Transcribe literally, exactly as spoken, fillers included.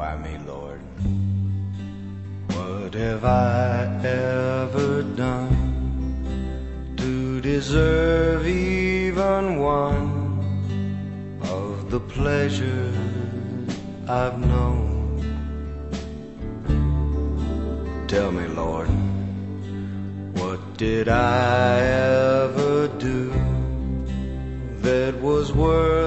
Why me, Lord? What have I ever done to deserve even one of the pleasures I've known? Tell me, Lord, what did I ever do that was worth